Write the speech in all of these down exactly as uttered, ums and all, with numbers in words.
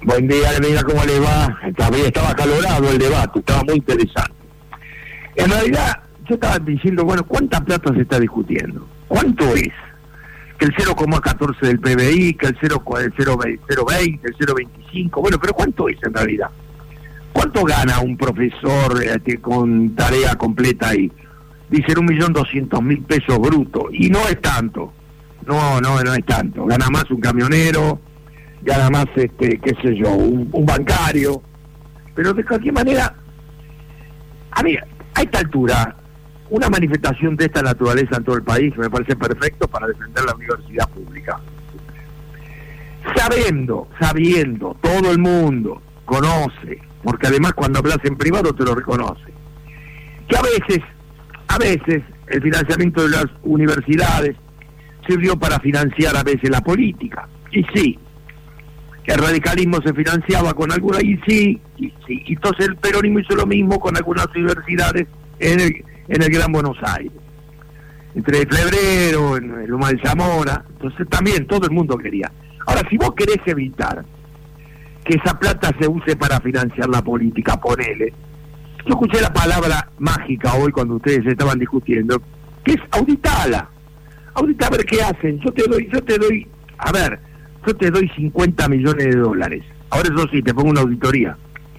Buen día, amiga, ¿cómo le va? También estaba acalorado el debate, estaba muy interesante. En realidad, yo estaba diciendo, bueno, ¿cuánta plata se está discutiendo? ¿Cuánto es? Que el cero coma catorce del P B I, que el cero coma veinte, el cero coma veinticinco, bueno, pero ¿cuánto es en realidad? ¿Cuánto gana un profesor este, con tarea completa ahí? Dicen un millón doscientos mil pesos brutos, y no es tanto, no, no, no es tanto, gana más un camionero, gana más, este, qué sé yo, un, un bancario, pero de cualquier manera, a mí, a esta altura, una manifestación de esta naturaleza en todo el país me parece perfecto para defender la universidad pública. Sabiendo, sabiendo, todo el mundo conoce, porque además cuando hablas en privado te lo reconoce, que a veces, a veces, el financiamiento de las universidades sirvió para financiar a veces la política, y sí, que el radicalismo se financiaba con alguna, y sí, y sí, entonces el peronismo hizo lo mismo con algunas universidades en el, en el Gran Buenos Aires, entre febrero, en Loma de Zamora, entonces también todo el mundo quería. Ahora, si vos querés evitar que esa plata se use para financiar la política, ponele, yo escuché la palabra mágica hoy cuando ustedes estaban discutiendo, que es auditala, audita a ver qué hacen, yo te doy, yo te doy, a ver, yo te doy cincuenta millones de dólares, ahora eso sí, te pongo una auditoría,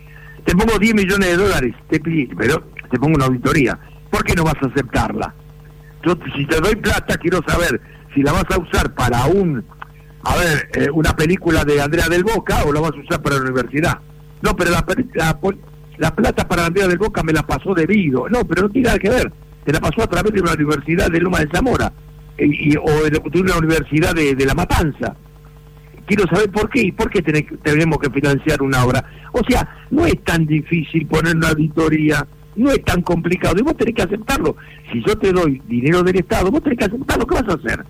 te pongo diez millones de dólares, te pido, pero te pongo una auditoría, ¿por qué no vas a aceptarla? Yo, si te doy plata, quiero saber si la vas a usar para un, a ver, eh, una película de Andrea del Boca o la vas a usar para la universidad. No, pero la, la, la plata para Andrea del Boca me la pasó debido, no, pero no tiene nada que ver, te la pasó a través de una universidad de Loma de Zamora, y, y, o de, de una universidad de, de La Matanza. Quiero saber por qué y por qué tenés, tenemos que financiar una obra. O sea, no es tan difícil poner una auditoría, no es tan complicado, y vos tenés que aceptarlo. Si yo te doy dinero del Estado, vos tenés que aceptarlo, ¿qué vas a hacer?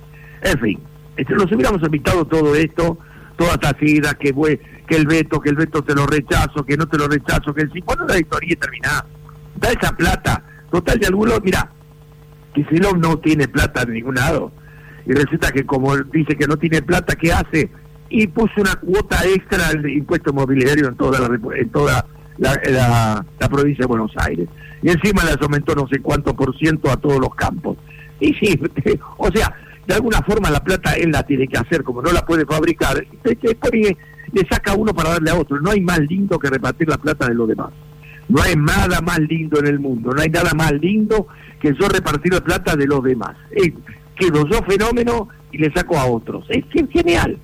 En fin, este, nos hubiéramos evitado todo esto, todas estas ideas, que, que el veto, que el veto te lo rechazo, que no te lo rechazo, que el sí, bueno, la auditoría terminada. Da esa plata, total de alguno, mira, que si no, no tiene plata de ningún lado, y resulta que como dice que no tiene plata, ¿qué hace? Y puso una cuota extra de impuesto inmobiliario en toda la en toda la, la, la provincia de Buenos Aires, y encima les aumentó no sé cuánto por ciento a todos los campos. Y sí, o sea, de alguna forma la plata él la tiene que hacer, como no la puede fabricar, después le saca uno para darle a otro. No hay más lindo que repartir la plata de los demás. No hay nada más lindo en el mundo, no hay nada más lindo que yo repartir la plata de los demás. Eh, quedo yo fenómeno y le saco a otros. Es genial.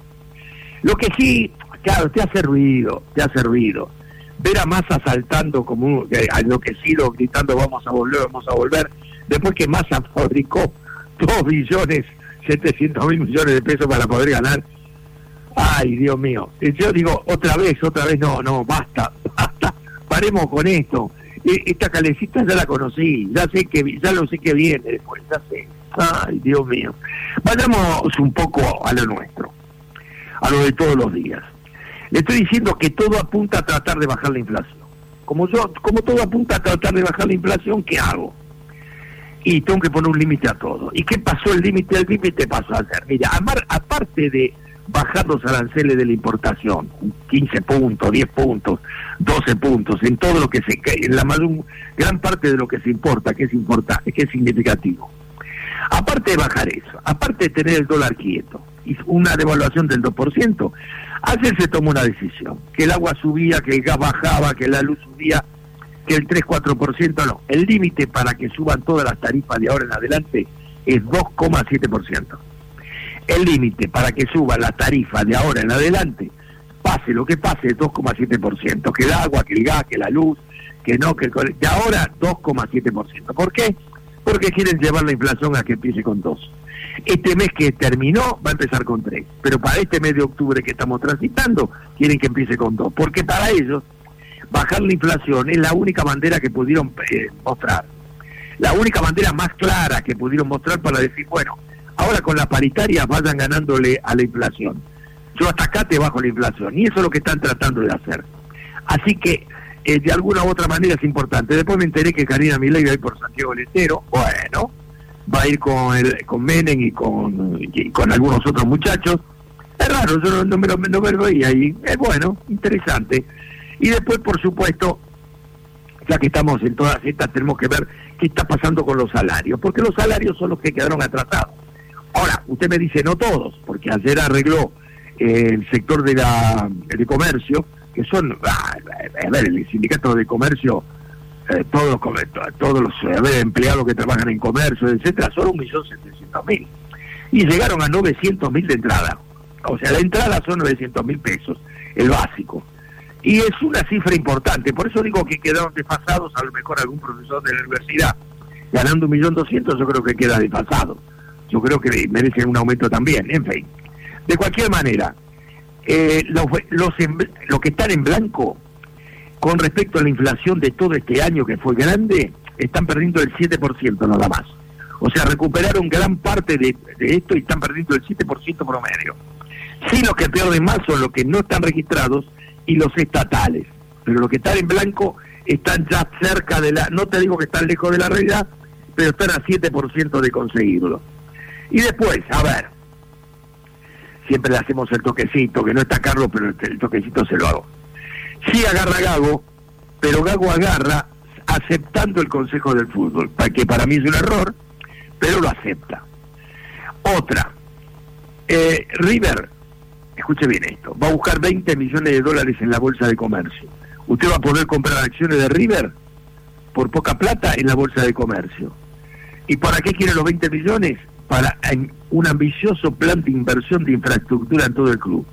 Lo que sí, claro, te hace ruido, te hace ruido. Ver a Massa saltando como un eh, enloquecido, gritando vamos a volver, vamos a volver, después que Massa fabricó dos billones setecientos mil millones de pesos para poder ganar. Ay, Dios mío. Yo digo, otra vez, otra vez, no, no, basta, basta, paremos con esto. Esta calecita ya la conocí, ya sé que, ya lo sé que viene después, ya sé. Ay, Dios mío. Vayamos un poco a lo nuestro, a lo de todos los días. Le estoy diciendo que todo apunta a tratar de bajar la inflación. Como yo, como todo apunta a tratar de bajar la inflación, ¿qué hago? Y tengo que poner un límite a todo. ¿Y qué pasó el límite? El límite pasó a ser, mira, aparte de bajar los aranceles de la importación, quince puntos, diez puntos, doce puntos, en todo lo que se, en la gran parte de lo que se importa, que es importante, que es significativo. Aparte de bajar eso, aparte de tener el dólar quieto y una devaluación del dos por ciento, ayer se tomó una decisión, que el agua subía, que el gas bajaba, que la luz subía, que el tres cuatro por ciento no. El límite para que suban todas las tarifas de ahora en adelante es dos coma siete por ciento. El límite para que suban las tarifas de ahora en adelante, pase lo que pase, es dos coma siete por ciento. Que el agua, que el gas, que la luz, que no, que el... De ahora dos coma siete por ciento. ¿Por qué? Porque quieren llevar la inflación a que empiece con dos. Este mes que terminó va a empezar con tres, pero para este mes de octubre que estamos transitando quieren que empiece con dos, porque para ellos bajar la inflación es la única bandera que pudieron eh, mostrar, la única bandera más clara que pudieron mostrar para decir, bueno, ahora con la paritaria vayan ganándole a la inflación, yo hasta acá te bajo la inflación, y eso es lo que están tratando de hacer. Así que eh, de alguna u otra manera es importante. Después me enteré que Karina Milei va a ir por Santiago del Estero, bueno, va a ir con el, con Menem y con, y con algunos otros muchachos, Es raro, yo no, no, me, lo, no me lo veía y es bueno, interesante. Y después, por supuesto, ya que estamos en todas estas, tenemos que ver qué está pasando con los salarios, porque los salarios son los que quedaron atrasados. Ahora, usted me dice no todos, porque ayer arregló eh, el sector de la de comercio, que son, ah, a ver, el sindicato de comercio, eh, todos los todos los a ver, empleados que trabajan en comercio, etcétera, son un millón setecientos mil. Y llegaron a novecientos mil de entrada. O sea, la entrada son novecientos mil pesos, el básico. Y es una cifra importante, por eso digo que quedaron desfasados, a lo mejor algún profesor de la universidad ganando un millón doscientos, yo creo que queda desfasado. Yo creo que merecen un aumento también, en fin. De cualquier manera, eh, los, los en, los que están en blanco, con respecto a la inflación de todo este año que fue grande, están perdiendo el siete por ciento nada más. O sea, recuperaron gran parte de, de esto y están perdiendo el siete por ciento promedio. Sí, los que pierden más son los que no están registrados y los estatales, pero los que están en blanco están ya cerca de la, no te digo que están lejos de la realidad, pero están a siete por ciento de conseguirlo. Y después, a ver, siempre le hacemos el toquecito, que no está Carlos, pero el toquecito se lo hago. Sí agarra Gago, pero Gago agarra aceptando el consejo del fútbol, que para mí es un error, pero lo acepta. Otra, eh, River, escuche bien esto, va a buscar veinte millones de dólares en la bolsa de comercio. Usted va a poder comprar acciones de River por poca plata en la bolsa de comercio. ¿Y para qué quiere los veinte millones? Para un ambicioso plan de inversión de infraestructura en todo el club.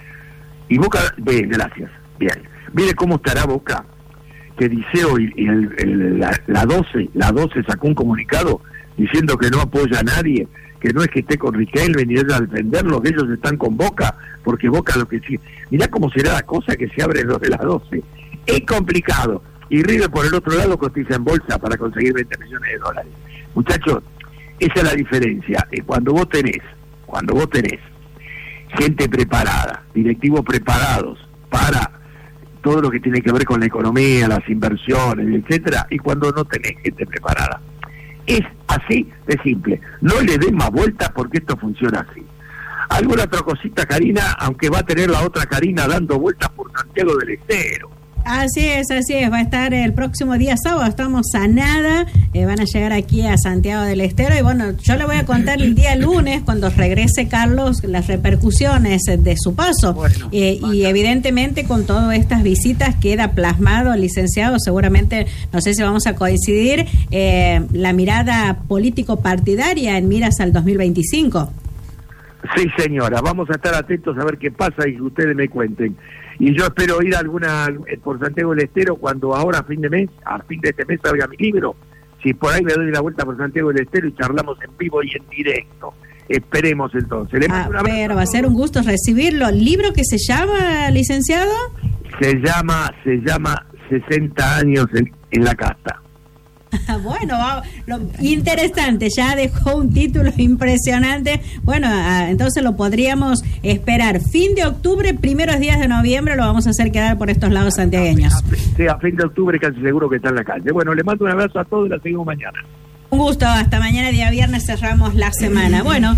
Y Boca, bien, gracias, bien. Mire cómo estará Boca, que dice hoy, y el, el, la, la doce, la doce sacó un comunicado diciendo que no apoya a nadie, que no es que esté con Riquelme ni ella a defenderlo, que ellos están con Boca, porque Boca lo que sí. Mirá cómo será la cosa que se abre los de las doce. Es complicado. Y River por el otro lado cotiza en bolsa para conseguir veinte millones de dólares. Muchachos, esa es la diferencia. Cuando vos tenés, cuando vos tenés gente preparada, directivos preparados para todo lo que tiene que ver con la economía, las inversiones, etcétera, y cuando no tenés gente preparada. Es así de simple. No le des más vueltas porque esto funciona así. Alguna otra cosita, Karina, aunque va a tener la otra Karina dando vueltas por Santiago del Estero. Así es, así es, va a estar el próximo día sábado, estamos a nada, eh, van a llegar aquí a Santiago del Estero y bueno, yo le voy a contar el día lunes, cuando regrese Carlos, las repercusiones de su paso, bueno, eh, y evidentemente con todas estas visitas queda plasmado, licenciado, seguramente, no sé si vamos a coincidir, eh, la mirada político-partidaria en miras al dos mil veinticinco. Sí, señora, vamos a estar atentos a ver qué pasa y que ustedes me cuenten. Y yo espero ir a alguna por Santiago del Estero cuando ahora a fin de mes, a fin de este mes salga mi libro. Si por ahí me doy la vuelta por Santiago del Estero y charlamos en vivo y en directo. Esperemos entonces. Le ah, pero va a ser un gusto recibirlo. ¿El libro que se llama, licenciado? Se llama, se llama sesenta años en, en la casta. Bueno, lo, interesante, ya dejó un título impresionante. Bueno, a, entonces lo podríamos esperar fin de octubre, primeros días de noviembre, lo vamos a hacer quedar por estos lados santiagueños. Sí, a fin de octubre casi seguro que está en la calle. Bueno, le mando un abrazo a todos y la seguimos mañana. Un gusto, hasta mañana día viernes cerramos la semana. Bueno.